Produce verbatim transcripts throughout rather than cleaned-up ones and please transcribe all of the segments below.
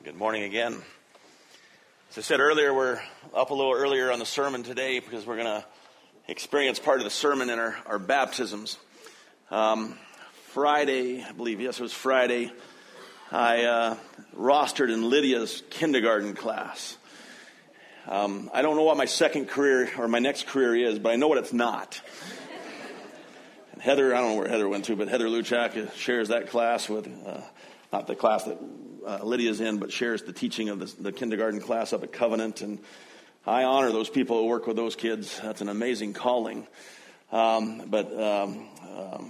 Good morning again. As I said earlier, we're up a little earlier on the sermon today because we're going to experience part of the sermon in our, our baptisms. Um, Friday, I believe, yes, it was Friday, I uh, rostered in Lydia's kindergarten class. Um, I don't know what my second career or my next career is, but I know what it's not. And Heather, I don't know where Heather went to, but Heather Luchak shares that class with, uh, not the class that uh, Lydia's in, but shares the teaching of the, the kindergarten class up at Covenant. And I honor those people who work with those kids. That's an amazing calling. Um, but um, um,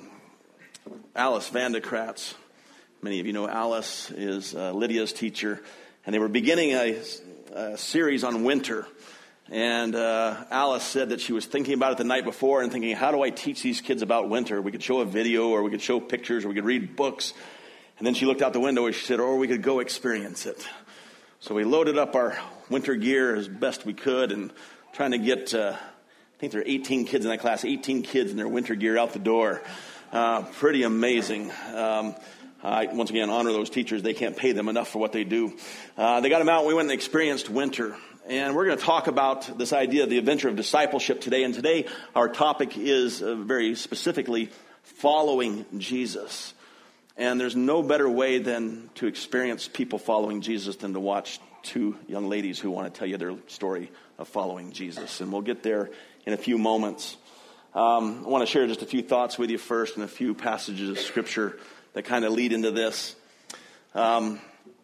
Alice Vandekratz, many of you know Alice, is uh, Lydia's teacher. And they were beginning a, a series on winter. And uh, Alice said that she was thinking about it the night before and thinking, how do I teach these kids about winter? We could show a video, or we could show pictures, or we could read books. And then she looked out the window and she said, or we could go experience it. So we loaded up our winter gear as best we could and trying to get, uh, I think there are eighteen kids in that class, eighteen kids in their winter gear out the door. Uh, pretty amazing. Um, I, once again, honor those teachers. They can't pay them enough for what they do. Uh, they got them out and we went and experienced winter. And we're going to talk about this idea of the adventure of discipleship today. And today our topic is uh, very specifically following Jesus. And there's no better way than to experience people following Jesus than to watch two young ladies who want to tell you their story of following Jesus. And we'll get there in a few moments. Um, I want to share just a few thoughts with you first and a few passages of Scripture that kind of lead into this. Um,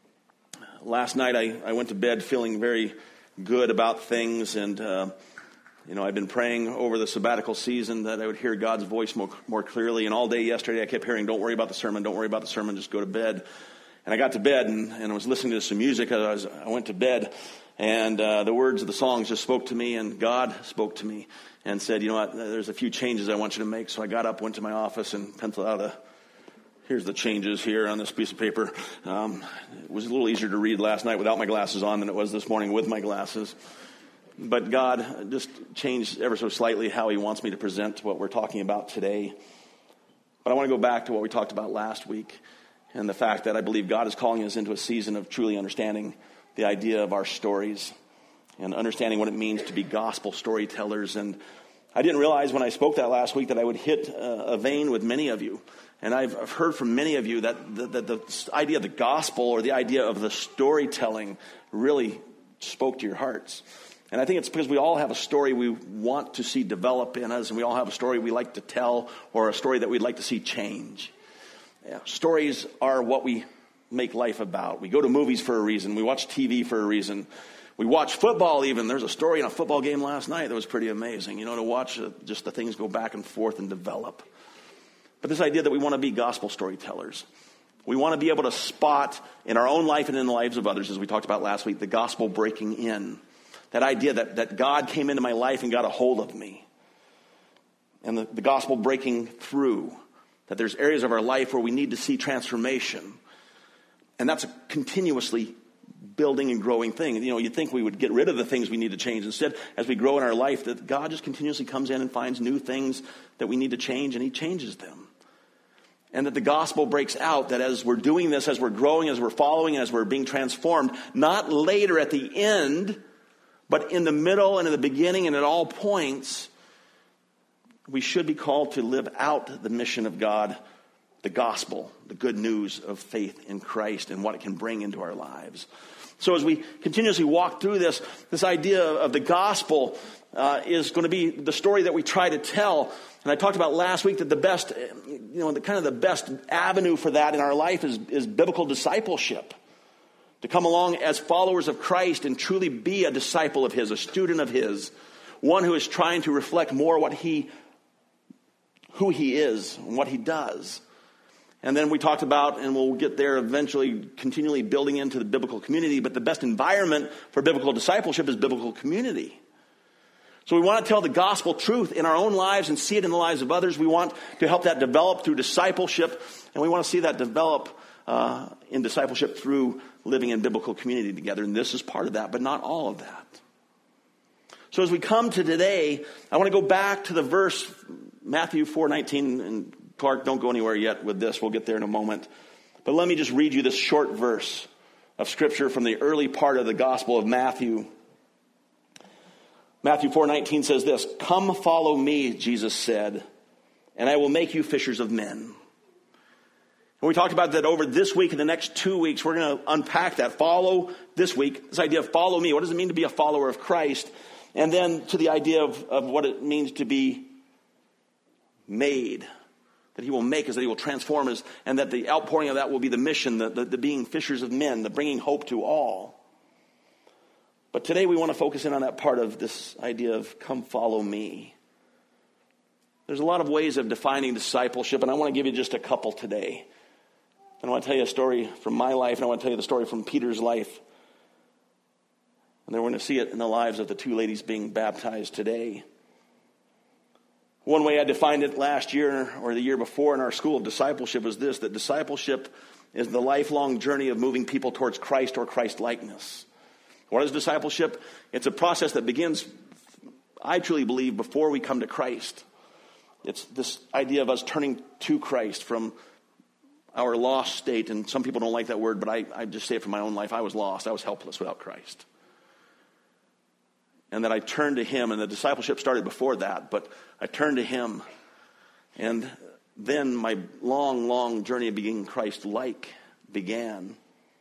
last night I, I went to bed feeling very good about things, and uh, you know, I've been praying over the sabbatical season that I would hear God's voice more, more clearly. And all day yesterday I kept hearing, don't worry about the sermon, don't worry about the sermon, just go to bed. And I got to bed and, and I was listening to some music. I, was, I went to bed, and uh, the words of the songs just spoke to me, and God spoke to me and said, you know what, there's a few changes I want you to make. So I got up, went to my office, and penciled out a, here's the changes here on this piece of paper. Um, it was a little easier to read last night without my glasses on than it was this morning with my glasses. But God just changed ever so slightly how he wants me to present what we're talking about today. But I want to go back to what we talked about last week and the fact that I believe God is calling us into a season of truly understanding the idea of our stories and understanding what it means to be gospel storytellers. And I didn't realize when I spoke that last week that I would hit a vein with many of you. And I've, I've heard from many of you that the, the, the idea of the gospel or the idea of the storytelling really spoke to your hearts. And I think it's because we all have a story we want to see develop in us, and we all have a story we like to tell, or a story that we'd like to see change. Yeah, stories are what we make life about. We go to movies for a reason. We watch T V for a reason. We watch football even. There's a story in a football game last night that was pretty amazing, you know, to watch uh, just the things go back and forth and develop. But this idea that we want to be gospel storytellers. We want to be able to spot in our own life and in the lives of others, as we talked about last week, the gospel breaking in. That idea that, that God came into my life and got a hold of me. And the, the gospel breaking through. That there's areas of our life where we need to see transformation. And that's a continuously building and growing thing. You know, you'd think we would get rid of the things we need to change. Instead, as we grow in our life, that God just continuously comes in and finds new things that we need to change, and he changes them. And that the gospel breaks out, that as we're doing this, as we're growing, as we're following, as we're being transformed, not later at the end, but in the middle and in the beginning and at all points, we should be called to live out the mission of God, the gospel, the good news of faith in Christ and what it can bring into our lives. So as we continuously walk through this, this idea of the gospel uh, is going to be the story that we try to tell. And I talked about last week that the best, you know, the kind of the best avenue for that in our life is, is biblical discipleship. To come along as followers of Christ and truly be a disciple of his, a student of his, one who is trying to reflect more what he, who he is and what he does. And then we talked about, and we'll get there eventually, continually building into the biblical community, but the best environment for biblical discipleship is biblical community. So we want to tell the gospel truth in our own lives and see it in the lives of others. We want to help that develop through discipleship, and we want to see that develop uh, in discipleship through living in biblical community together. And this is part of that, but not all of that. So as we come to today, I want to go back to the verse, Matthew four nineteen, and Clark, don't go anywhere yet with this. We'll get there in a moment. But let me just read you this short verse of Scripture from the early part of the Gospel of Matthew. Matthew four nineteen says this, "Come follow me," Jesus said, "and I will make you fishers of men." And we talked about that over this week and the next two weeks. We're going to unpack that. Follow this week, this idea of follow me. What does it mean to be a follower of Christ? And then to the idea of, of what it means to be made. That he will make us, that he will transform us, and that the outpouring of that will be the mission, the, the, the being fishers of men, the bringing hope to all. But today we want to focus in on that part of this idea of come follow me. There's a lot of ways of defining discipleship, and I want to give you just a couple today. And I want to tell you a story from my life, and I want to tell you the story from Peter's life. And then we're going to see it in the lives of the two ladies being baptized today. One way I defined it last year or the year before in our school of discipleship was this, that discipleship is the lifelong journey of moving people towards Christ or Christ-likeness. What is discipleship? It's a process that begins, I truly believe, before we come to Christ. It's this idea of us turning to Christ from our lost state, and some people don't like that word, but I, I just say it from my own life. I was lost. I was helpless without Christ. And that I turned to him, and the discipleship started before that, but I turned to him. And then my long, long journey of being Christ-like began.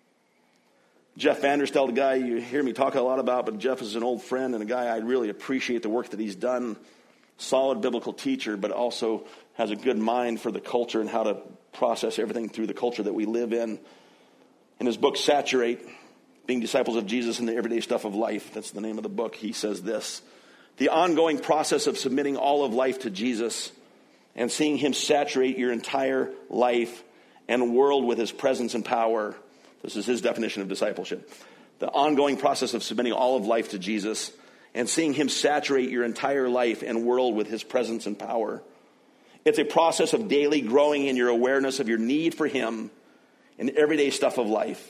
Jeff Vanderstelt, a guy you hear me talk a lot about, but Jeff is an old friend and a guy I really appreciate the work that he's done. Solid biblical teacher, but also has a good mind for the culture and how to process everything through the culture that we live in. In his book, Saturate, Being Disciples of Jesus in the Everyday Stuff of Life, that's the name of the book, he says this, "The ongoing process of submitting all of life to Jesus and seeing him saturate your entire life and world with his presence and power." This is his definition of discipleship. The ongoing process of submitting all of life to Jesus and seeing him saturate your entire life and world with his presence and power. It's a process of daily growing in your awareness of your need for him in everyday stuff of life.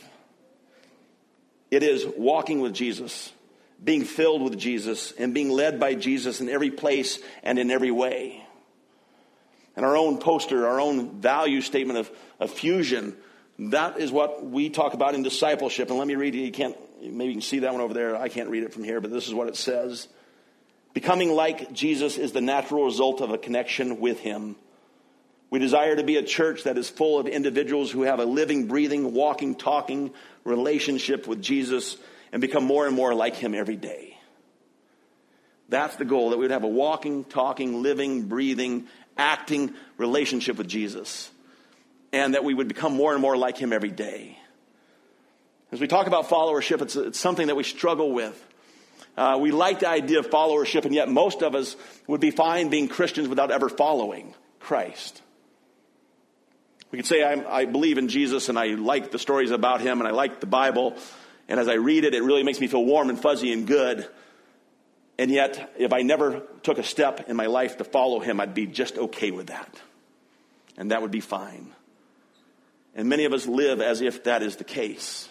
It is walking with Jesus, being filled with Jesus, and being led by Jesus in every place and in every way. And our own poster, our own value statement of, of fusion, that is what we talk about in discipleship. And let me read it. You can't, maybe you can see that one over there. I can't read it from here, but this is what it says. Becoming like Jesus is the natural result of a connection with him. We desire to be a church that is full of individuals who have a living, breathing, walking, talking relationship with Jesus and become more and more like him every day. That's the goal, that we would have a walking, talking, living, breathing, acting relationship with Jesus. And that we would become more and more like him every day. As we talk about followership, it's, it's something that we struggle with. Uh, we like the idea of followership, and yet most of us would be fine being Christians without ever following Christ. We could say I'm, I believe in Jesus, and I like the stories about him, and I like the Bible, and as I read it, it really makes me feel warm and fuzzy and good. And yet, if I never took a step in my life to follow him, I'd be just okay with that. And that would be fine. And many of us live as if that is the case.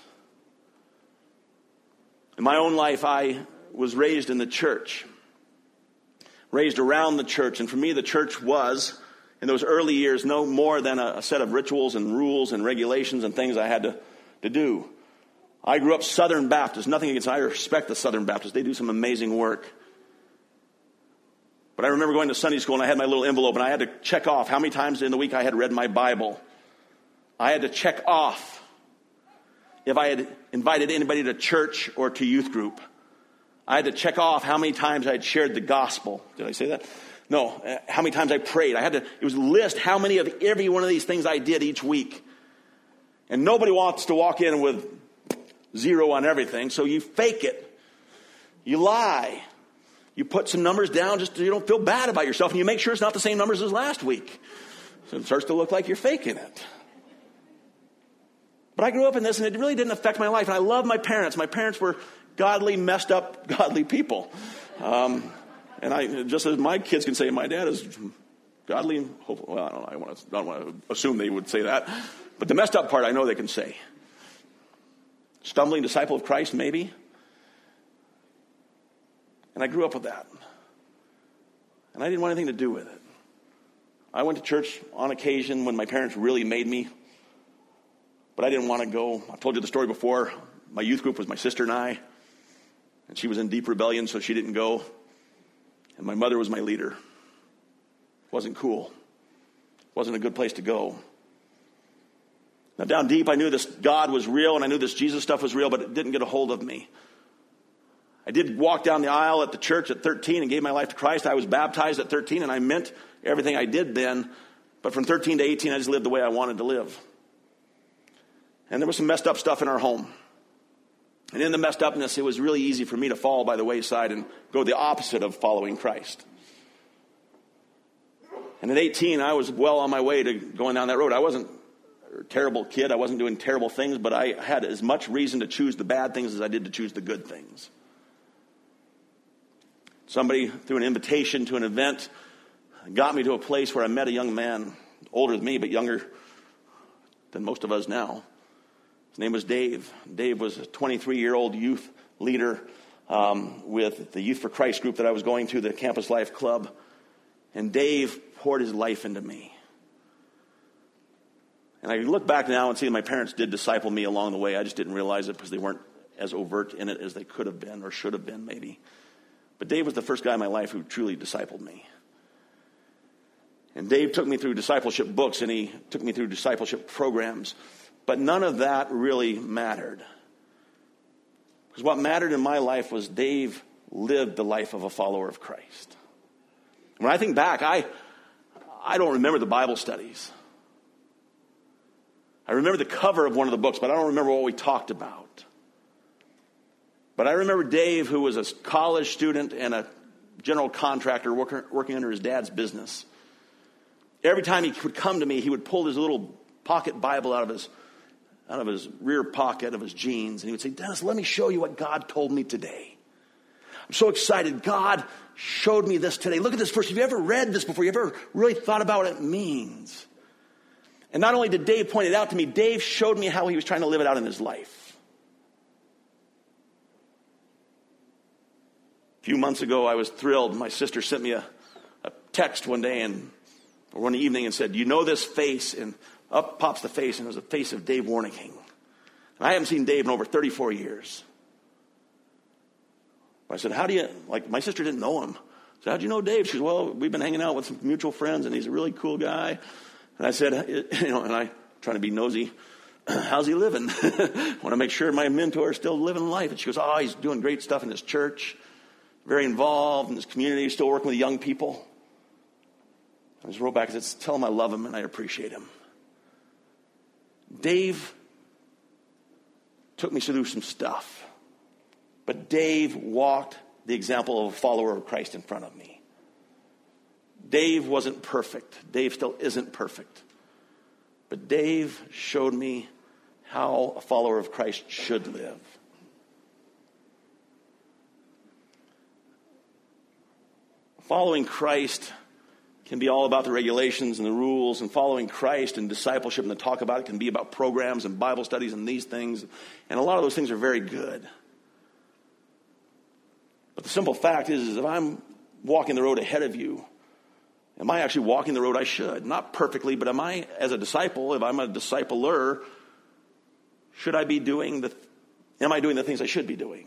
In my own life, I was raised in the church, raised around the church. And for me, the church was, in those early years, no more than a, a set of rituals and rules and regulations and things I had to, to do. I grew up Southern Baptist. Nothing against, I respect the Southern Baptists. They do some amazing work. But I remember going to Sunday school and I had my little envelope and I had to check off how many times in the week I had read my Bible. I had to check off if I had invited anybody to church or to youth group. I had to check off how many times I had shared the gospel. Did I say that? No. Uh, how many times I prayed. I had to, it was a list how many of every one of these things I did each week. And nobody wants to walk in with zero on everything, so you fake it. You lie. You put some numbers down just so you don't feel bad about yourself, and you make sure it's not the same numbers as last week. So it starts to look like you're faking it. But I grew up in this, and it really didn't affect my life. And I love my parents. My parents were godly, messed up, godly people. Um, and I, just as my kids can say, my dad is godly and hopeful. Well, I don't know. I, want to, I don't want to assume they would say that. But the messed up part, I know they can say. Stumbling disciple of Christ, maybe. And I grew up with that. And I didn't want anything to do with it. I went to church on occasion when my parents really made me. But but I didn't want to go. I told you the story before. My youth group was my sister and I, and she was in deep rebellion, so she didn't go. And my mother was my leader. Wasn't cool. Wasn't a good place to go. Now, down deep, I knew this God was real, and I knew this Jesus stuff was real, but it didn't get a hold of me. I did walk down the aisle at the church at thirteen and gave my life to Christ. I was baptized at thirteen, and I meant everything I did then. But from thirteen to eighteen, I just lived the way I wanted to live. And there was some messed up stuff in our home. And in the messed upness, it was really easy for me to fall by the wayside and go the opposite of following Christ. And at eighteen, I was well on my way to going down that road. I wasn't a terrible kid. I wasn't doing terrible things, but I had as much reason to choose the bad things as I did to choose the good things. Somebody, through an invitation to an event, got me to a place where I met a young man, older than me, but younger than most of us now. His name was Dave. Dave was a twenty-three-year-old youth leader um, with the Youth for Christ group that I was going to, the Campus Life Club. And Dave poured his life into me. And I look back now and see that my parents did disciple me along the way. I just didn't realize it because they weren't as overt in it as they could have been or should have been maybe. But Dave was the first guy in my life who truly discipled me. And Dave took me through discipleship books, and he took me through discipleship programs. But none of that really mattered. Because what mattered in my life was Dave lived the life of a follower of Christ. When I think back, I, I don't remember the Bible studies. I remember the cover of one of the books, but I don't remember what we talked about. But I remember Dave, who was a college student and a general contractor working, working under his dad's business. Every time he would come to me, he would pull his little pocket Bible out of his out of his rear pocket of his jeans, and he would say, Dennis, let me show you what God told me today. I'm so excited. God showed me this today. Look at this verse. Have you ever read this before? You ever really thought about what it means? And not only did Dave point it out to me, Dave showed me how he was trying to live it out in his life. A few months ago, I was thrilled. My sister sent me a, a text one day and or one evening and said, you know this face? And up pops the face, and it was the face of Dave Warnking. And I haven't seen Dave in over thirty-four years. I said, how do you, like, my sister didn't know him. I said, how'd you know Dave? She said, well, we've been hanging out with some mutual friends, and he's a really cool guy. And I said, you know, and I, trying to be nosy, how's he living? I want to make sure my mentor is still living life. And she goes, oh, he's doing great stuff in his church, very involved in his community, still working with young people. I just wrote back and said, tell him I love him and I appreciate him. Dave took me through some stuff, but Dave walked the example of a follower of Christ in front of me. Dave wasn't perfect. Dave still isn't perfect. But Dave showed me how a follower of Christ should live. Following Christ can be all about the regulations and the rules, and following Christ and discipleship and the talk about it can be about programs and Bible studies and these things. And a lot of those things are very good. But the simple fact is, is if I'm walking the road ahead of you, am I actually walking the road I should? Not perfectly, but am I, as a disciple, if I'm a discipler, should I be doing the, am I doing the things I should be doing?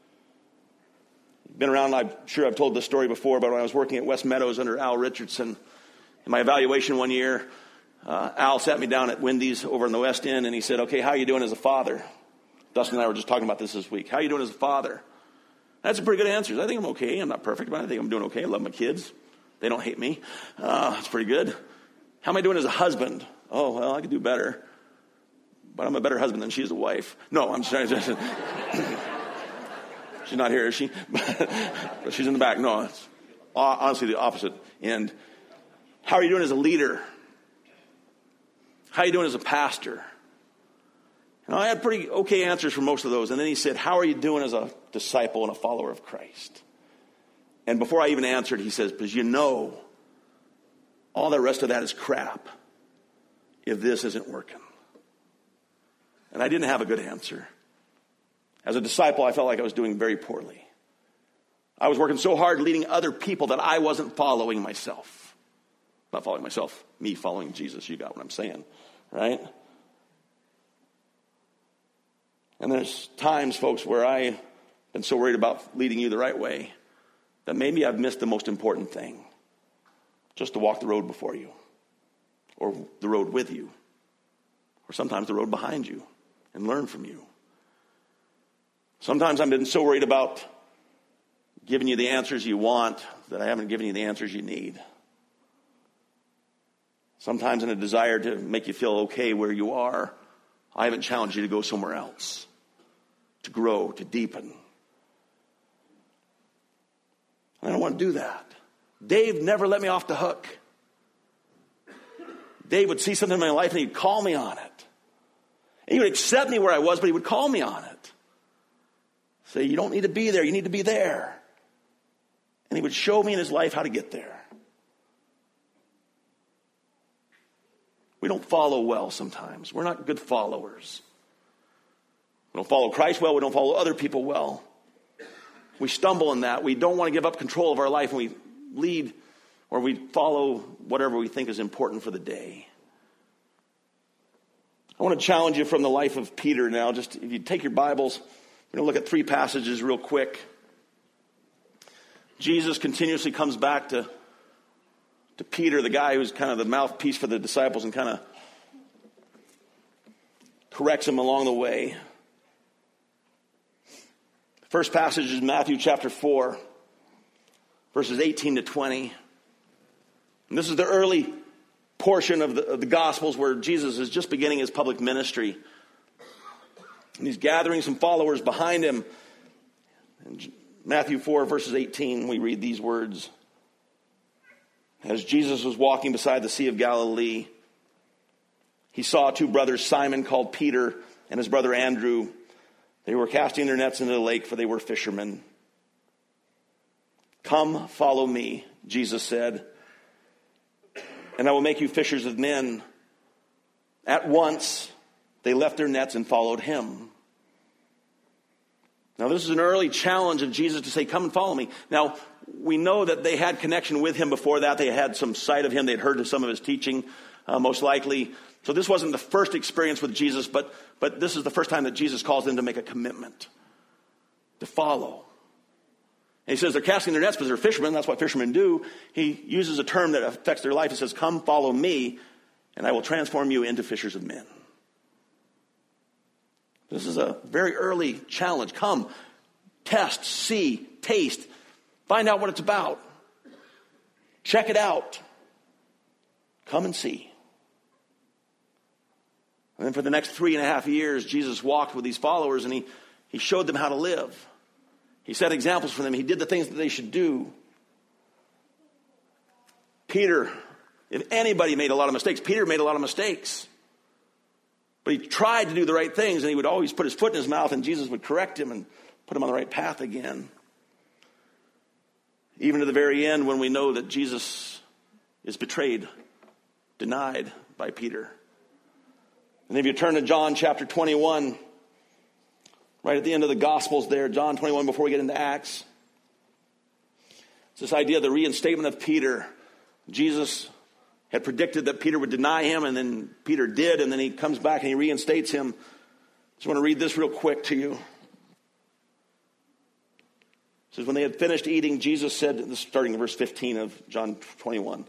Been around, I'm sure I've told this story before, but when I was working at West Meadows under Al Richardson, in my evaluation one year, uh, Al sat me down at Wendy's over in the West End, and he said, okay, how are you doing as a father? Dustin and I were just talking about this this week. How are you doing as a father? That's a pretty good answer. I think I'm okay. I'm not perfect, but I think I'm doing okay. I love my kids. They don't hate me. Uh, that's pretty good. How am I doing as a husband? Oh, well, I could do better. But I'm a better husband than she is a wife. No, I'm sorry. She's not here, is she? But she's in the back. No, it's honestly the opposite. And how are you doing as a leader? How are you doing as a pastor? And I had pretty okay answers for most of those. And then he said, how are you doing as a disciple and a follower of Christ? And before I even answered, he says, because you know, all the rest of that is crap if this isn't working. And I didn't have a good answer. As a disciple, I felt like I was doing very poorly. I was working so hard leading other people that I wasn't following myself. Not following myself, me following Jesus. You got what I'm saying, right? And there's times, folks, where I've been so worried about leading you the right way that maybe I've missed the most important thing, just to walk the road before you, or the road with you, or sometimes the road behind you, and learn from you. Sometimes I've been so worried about giving you the answers you want that I haven't given you the answers you need. Sometimes in a desire to make you feel okay where you are, I haven't challenged you to go somewhere else, to grow, to deepen. And I don't want to do that. Dave never let me off the hook. Dave would see something in my life and he'd call me on it. And he would accept me where I was, but he would call me on it. Say, you don't need to be there, you need to be there. And he would show me in his life how to get there. We don't follow well sometimes. We're not good followers. We don't follow Christ well. We don't follow other people well. We stumble in that. We don't want to give up control of our life, and we lead or we follow whatever we think is important for the day. I want to challenge you from the life of Peter now. Just if you take your Bibles, we're going to look at three passages real quick. Jesus continuously comes back to to Peter, the guy who's kind of the mouthpiece for the disciples, and kind of corrects him along the way. The first passage is Matthew chapter four, verses eighteen to twenty. And this is the early portion of the, of the Gospels where Jesus is just beginning his public ministry. And he's gathering some followers behind him. In Matthew four, verses eighteen, we read these words. As Jesus was walking beside the Sea of Galilee, he saw two brothers, Simon called Peter and his brother Andrew. They were casting their nets into the lake, for they were fishermen. Come, follow me, Jesus said, and I will make you fishers of men. At once, they left their nets and followed him. Now, this is an early challenge of Jesus to say, come and follow me. Now, we know that they had connection with him before that. They had some sight of him. They'd heard of some of his teaching, uh, most likely. So this wasn't the first experience with Jesus, but, but this is the first time that Jesus calls them to make a commitment, to follow. And he says they're casting their nets because they're fishermen. That's what fishermen do. He uses a term that affects their life. He says, come, follow me, and I will transform you into fishers of men. This is a very early challenge. Come, test, see, taste, find out what it's about. Check it out. Come and see. And then for the next three and a half years, Jesus walked with these followers and he, he showed them how to live. He set examples for them. He did the things that they should do. Peter, if anybody made a lot of mistakes, Peter made a lot of mistakes. But he tried to do the right things, and he would always put his foot in his mouth, and Jesus would correct him and put him on the right path again. Even to the very end, when we know that Jesus is betrayed, denied by Peter. And if you turn to John chapter twenty-one, right at the end of the Gospels there, John twenty-one, before we get into Acts, it's this idea of the reinstatement of Peter. Jesus had predicted that Peter would deny him, and then Peter did, and then he comes back and he reinstates him. Just want to read this real quick to you. It says, when they had finished eating, Jesus said, this is starting in verse fifteen of John twenty-one.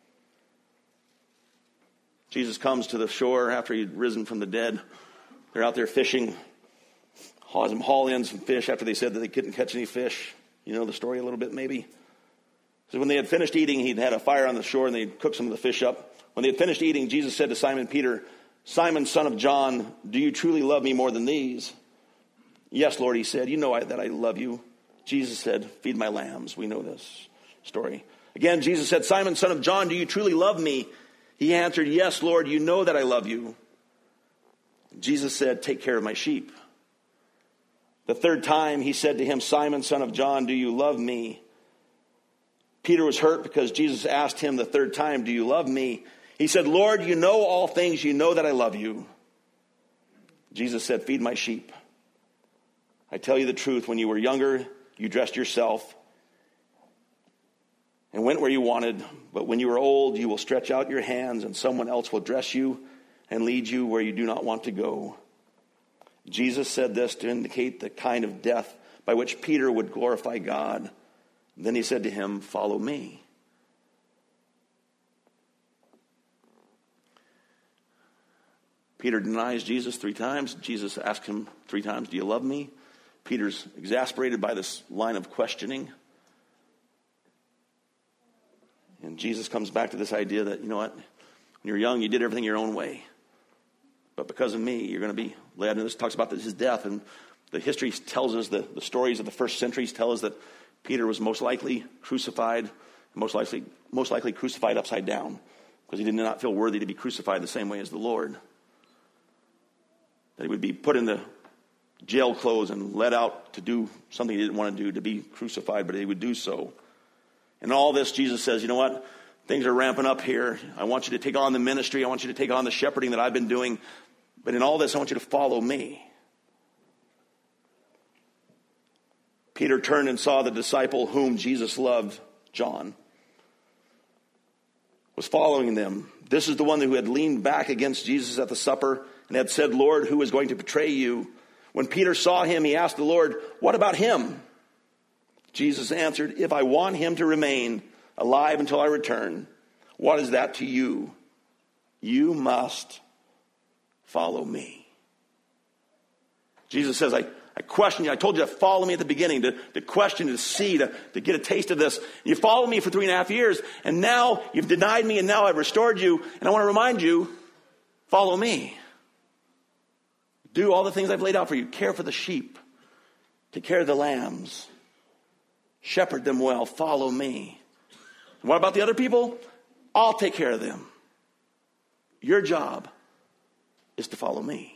Jesus comes to the shore after he'd risen from the dead. They're out there fishing, hauling in some fish after they said that they couldn't catch any fish. You know the story a little bit, maybe? So when they had finished eating, he'd had a fire on the shore and they'd cooked some of the fish up. When they had finished eating, Jesus said to Simon Peter, Simon, son of John, do you truly love me more than these? Yes, Lord, he said, you know I, that I love you. Jesus said, feed my lambs. We know this story. Again, Jesus said, Simon, son of John, do you truly love me? He answered, yes, Lord, you know that I love you. Jesus said, take care of my sheep. The third time he said to him, Simon, son of John, do you love me? Peter was hurt because Jesus asked him the third time, do you love me? He said, Lord, you know all things. You know that I love you. Jesus said, feed my sheep. I tell you the truth, when you were younger, you dressed yourself and went where you wanted. But when you are old, you will stretch out your hands and someone else will dress you and lead you where you do not want to go. Jesus said this to indicate the kind of death by which Peter would glorify God. Then he said to him, "Follow me." Peter denies Jesus three times. Jesus asks him three times, "Do you love me?" Peter's exasperated by this line of questioning. And Jesus comes back to this idea that, you know what, when you're young, you did everything your own way. But because of me, you're going to be led. And this talks about his death. And the history tells us, the, the stories of the first centuries tell us that Peter was most likely crucified, most likely, most likely crucified upside down, because he did not feel worthy to be crucified the same way as the Lord. That he would be put in the jail clothes and led out to do something he didn't want to do, to be crucified, but he would do so. And all this, Jesus says, you know what? Things are ramping up here. I want you to take on the ministry. I want you to take on the shepherding that I've been doing. But in all this, I want you to follow me. Peter turned and saw the disciple whom Jesus loved, John, was following them. This is the one who had leaned back against Jesus at the supper and had said, "Lord, who is going to betray you?" When Peter saw him, he asked the Lord, "What about him?" Jesus answered, "If I want him to remain alive until I return, what is that to you? You must follow me." Jesus says, I, I question you. I told you to follow me at the beginning, to, to question, to see, to, to get a taste of this. You followed me for three and a half years, and now you've denied me, and now I've restored you. And I want to remind you, follow me. Do all the things I've laid out for you. Care for the sheep. Take care of the lambs. Shepherd them well. Follow me. And what about the other people? I'll take care of them. Your job is to follow me.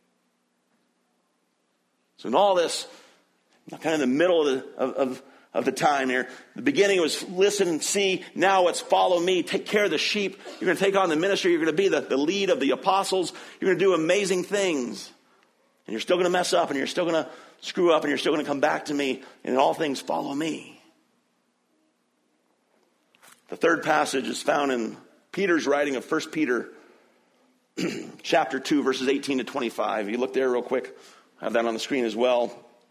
So in all this, kind of in the middle of the, of, of, of the time here, the beginning was listen and see. Now it's follow me. Take care of the sheep. You're going to take on the ministry. You're going to be the, the lead of the apostles. You're going to do amazing things. And you're still going to mess up, and you're still going to screw up, and you're still going to come back to me. And in all things, follow me. The third passage is found in Peter's writing of First Peter chapter two, verses eighteen to twenty-five. If you look there real quick, I have that on the screen as well.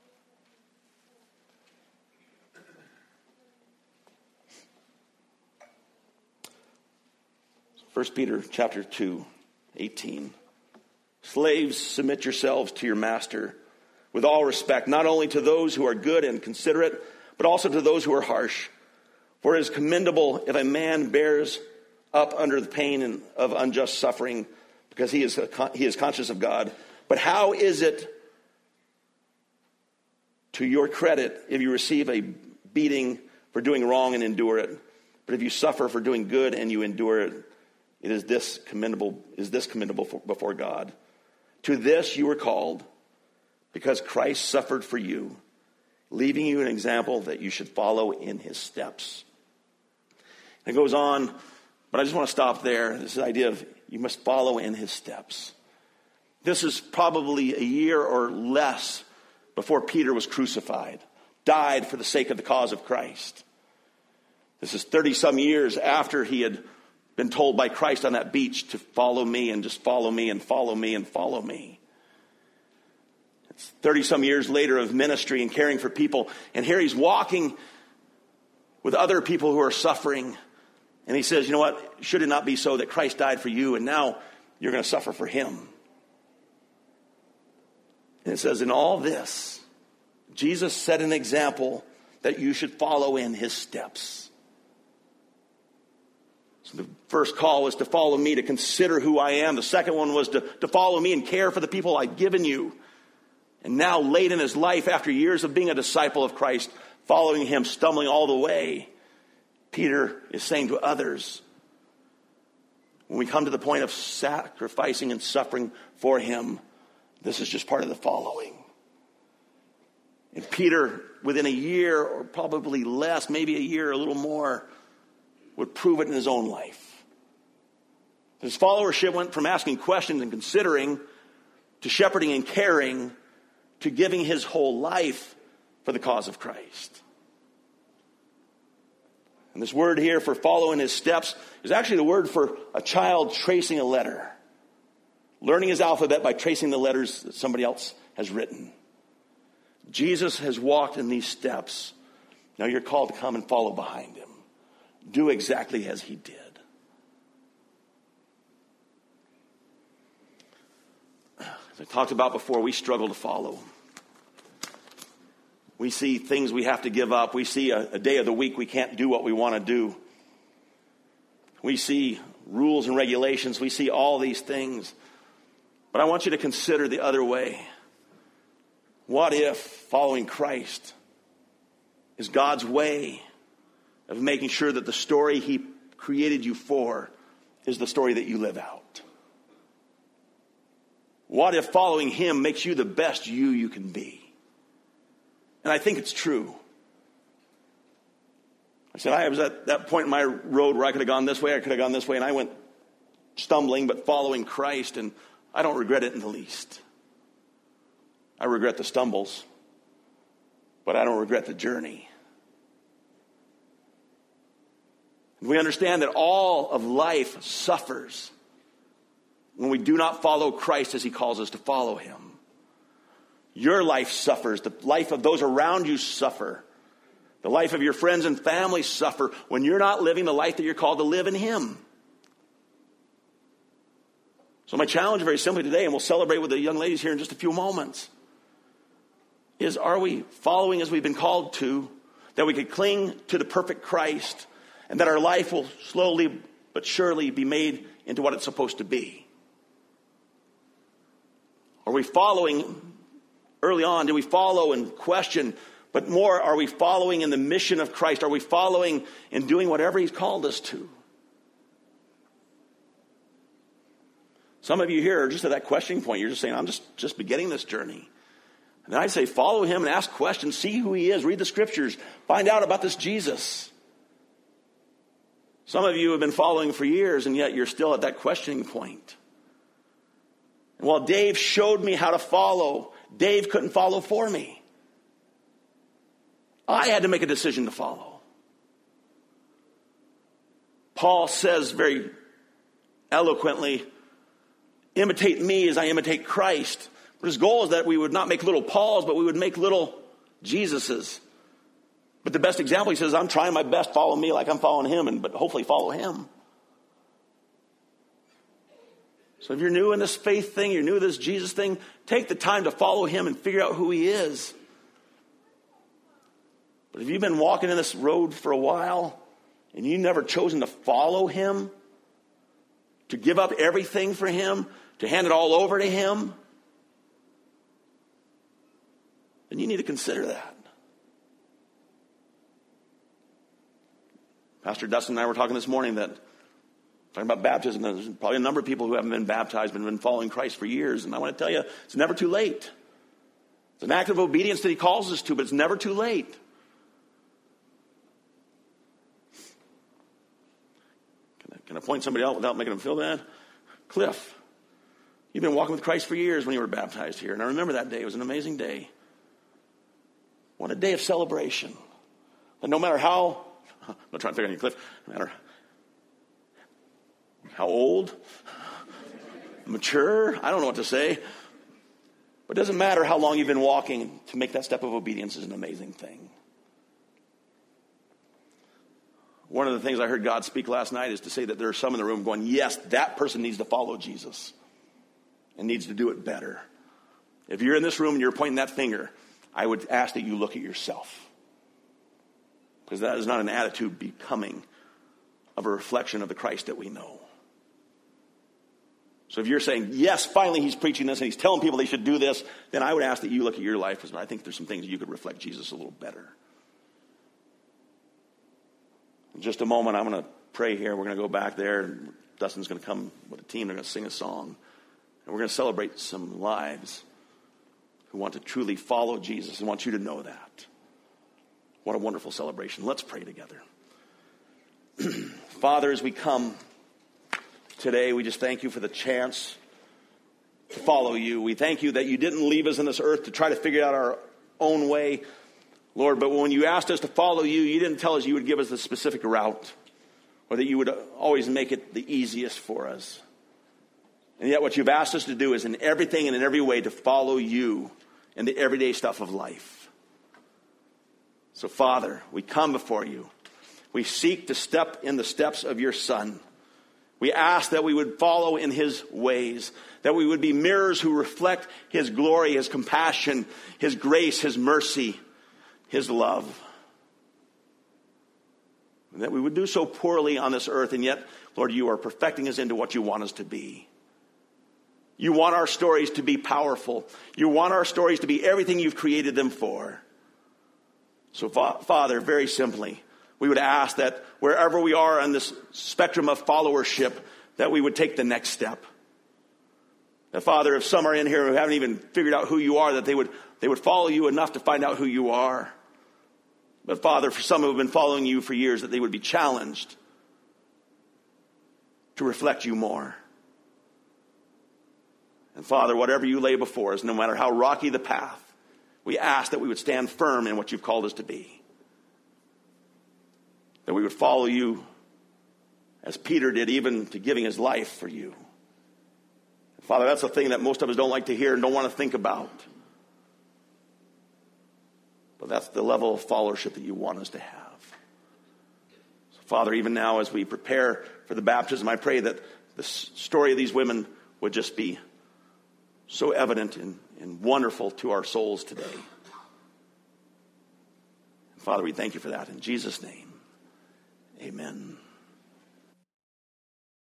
First Peter chapter two, eighteen. Slaves, submit yourselves to your master with all respect, not only to those who are good and considerate, but also to those who are harsh. For it is commendable if a man bears up under the pain of unjust suffering, because he is he is conscious of God. But how is it to your credit if you receive a beating for doing wrong and endure it? But if you suffer for doing good and you endure it, it is this commendable is this commendable for, before God. To this you were called, because Christ suffered for you, leaving you an example that you should follow in his steps. And it goes on, but I just want to stop there. This idea of you must follow in his steps. This is probably a year or less before Peter was crucified, died for the sake of the cause of Christ. This is thirty some years after he had been told by Christ on that beach to follow me and just follow me and follow me and follow me. It's thirty some years later of ministry and caring for people. And here he's walking with other people who are suffering. And he says, you know what? Should it not be so that Christ died for you and now you're going to suffer for him? And it says, in all this, Jesus set an example that you should follow in his steps. So the first call was to follow me, to consider who I am. The second one was to, to follow me and care for the people I've given you. And now late in his life, after years of being a disciple of Christ, following him, stumbling all the way, Peter is saying to others, when we come to the point of sacrificing and suffering for him, this is just part of the following. And Peter, within a year or probably less, maybe a year, a little more, would prove it in his own life. His followership went from asking questions and considering to shepherding and caring to giving his whole life for the cause of Christ. And this word here for follow in his steps is actually the word for a child tracing a letter. Learning his alphabet by tracing the letters that somebody else has written. Jesus has walked in these steps. Now you're called to come and follow behind him. Do exactly as he did. As I talked about before, we struggle to follow. We see things we have to give up. We see a, a day of the week we can't do what we want to do. We see rules and regulations. We see all these things. But I want you to consider the other way. What if following Christ is God's way of making sure that the story he created you for is the story that you live out? What if following him makes you the best you you can be? And I think it's true. I said, I was at that point in my road where I could have gone this way, I could have gone this way, and I went stumbling, but following Christ, and I don't regret it in the least. I regret the stumbles, but I don't regret the journey. And we understand that all of life suffers when we do not follow Christ as he calls us to follow him. Your life suffers. The life of those around you suffer. The life of your friends and family suffer when you're not living the life that you're called to live in him. So my challenge very simply today, and we'll celebrate with the young ladies here in just a few moments, is are we following as we've been called to, that we could cling to the perfect Christ, and that our life will slowly but surely be made into what it's supposed to be? Are we following early on? Do we follow and question? But more, are we following in the mission of Christ? Are we following and doing whatever he's called us to? Some of you here are just at that questioning point. You're just saying, I'm just, just beginning this journey. And then I say, follow him and ask questions. See who he is. Read the scriptures. Find out about this Jesus. Some of you have been following for years, and yet you're still at that questioning point. And while Dave showed me how to follow, Dave couldn't follow for me. I had to make a decision to follow. Paul says very eloquently, imitate me as I imitate Christ. But his goal is that we would not make little Pauls, but we would make little Jesuses. But the best example, he says, I'm trying my best, follow me like I'm following him, and but hopefully follow him. So if you're new in this faith thing, you're new to this Jesus thing, take the time to follow him and figure out who he is. But if you've been walking in this road for a while and you've never chosen to follow him, to give up everything for him, to hand it all over to him, then you need to consider that. Pastor Dustin and I were talking this morning that talking about baptism. There's probably a number of people who haven't been baptized but have been following Christ for years. And I want to tell you, it's never too late. It's an act of obedience that he calls us to, but it's never too late. Can I, can I point somebody out without making them feel bad? Cliff, you've been walking with Christ for years when you were baptized here. And I remember that day. It was an amazing day. What a day of celebration. And no matter how, I'm not trying to figure out any Cliff, no matter how old, mature, I don't know what to say. But it doesn't matter how long you've been walking, to make that step of obedience is an amazing thing. One of the things I heard God speak last night is to say that there are some in the room going, yes, that person needs to follow Jesus and needs to do it better. If you're in this room and you're pointing that finger, I would ask that you look at yourself. Because that is not an attitude becoming of a reflection of the Christ that we know. So if you're saying, yes, finally he's preaching this and he's telling people they should do this, then I would ask that you look at your life, because I think there's some things that you could reflect Jesus a little better. In just a moment, I'm going to pray here. We're going to go back there, and Dustin's going to come with a team. They're going to sing a song. And we're going to celebrate some lives who want to truly follow Jesus and want you to know that. What a wonderful celebration. Let's pray together. Father, as we come today, we just thank you for the chance to follow you. We thank you that you didn't leave us on this earth to try to figure out our own way, Lord, but when you asked us to follow you, you didn't tell us you would give us a specific route, or that you would always make it the easiest for us. And yet what you've asked us to do is in everything and in every way to follow you and the everyday stuff of life. So, Father, we come before you. We seek to step in the steps of your Son. We ask that we would follow in his ways, that we would be mirrors who reflect his glory, his compassion, his grace, his mercy, his love. And that we would do so poorly on this earth, and yet, Lord, you are perfecting us into what you want us to be. You want our stories to be powerful. You want our stories to be everything you've created them for. So, fa- Father, very simply, we would ask that wherever we are on this spectrum of followership, that we would take the next step. That, Father, if some are in here who haven't even figured out who you are, that they would, they would follow you enough to find out who you are. But, Father, for some who have been following you for years, that they would be challenged to reflect you more. And, Father, whatever you lay before us, no matter how rocky the path, we ask that we would stand firm in what you've called us to be. That we would follow you as Peter did, even to giving his life for you. Father, that's the thing that most of us don't like to hear and don't want to think about. But that's the level of followership that you want us to have. So, Father, even now as we prepare for the baptism, I pray that the story of these women would just be so evident and, and wonderful to our souls today. And Father, we thank you for that. In Jesus' name, amen.